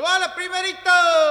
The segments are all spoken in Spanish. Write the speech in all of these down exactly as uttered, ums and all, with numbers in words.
va la primerito!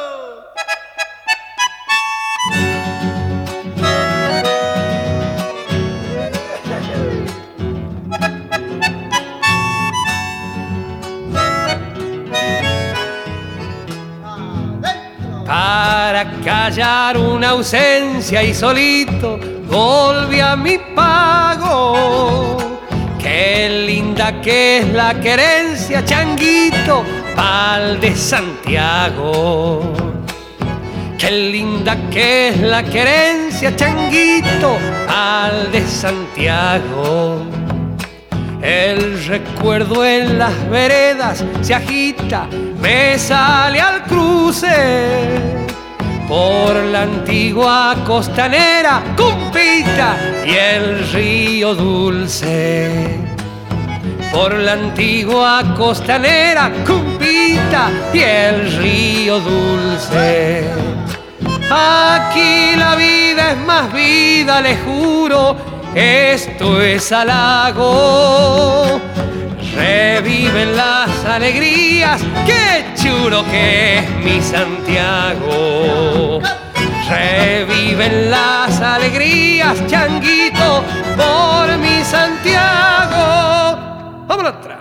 Para callar una ausencia y solito volví a mi pago. Qué linda que es la querencia, changuito, pal de Santiago. Qué linda que es la querencia, changuito, pal de Santiago. El recuerdo en las veredas se agita, me sale al cruce por la antigua costanera, Cumpita y el río Dulce. Por la antigua costanera, Cumpita y el río Dulce. Aquí la vida es más vida, le juro, esto es halago. Reviven las alegrías, qué chulo que es mi Santiago. Reviven las alegrías, changuito, por mi Santiago. Vamos atrás.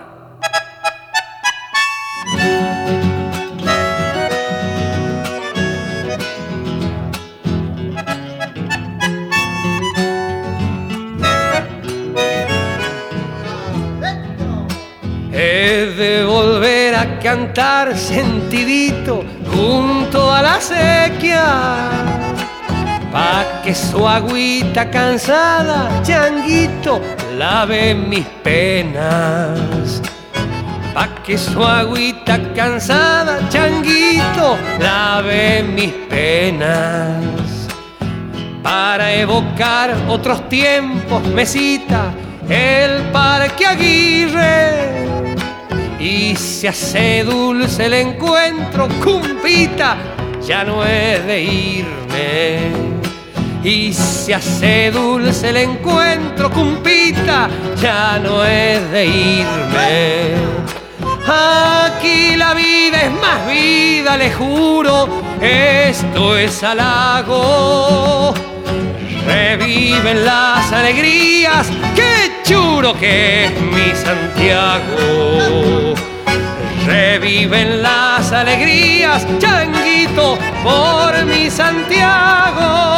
He de volver a cantar sentidito junto a la sequía, pa' que su agüita cansada, changuito, lave mis penas. Pa' que su agüita cansada, changuito, lave mis penas. Para evocar otros tiempos, mesita, el Parque Aguirre. Y se hace dulce el encuentro, Cumpita, ya no he de irme. Y se hace dulce el encuentro, Cumpita, ya no he de irme. Aquí la vida es más vida, le juro, esto es halago. Reviven las alegrías, qué chulo que es mi Santiago. Reviven las alegrías, changuito, por mi Santiago.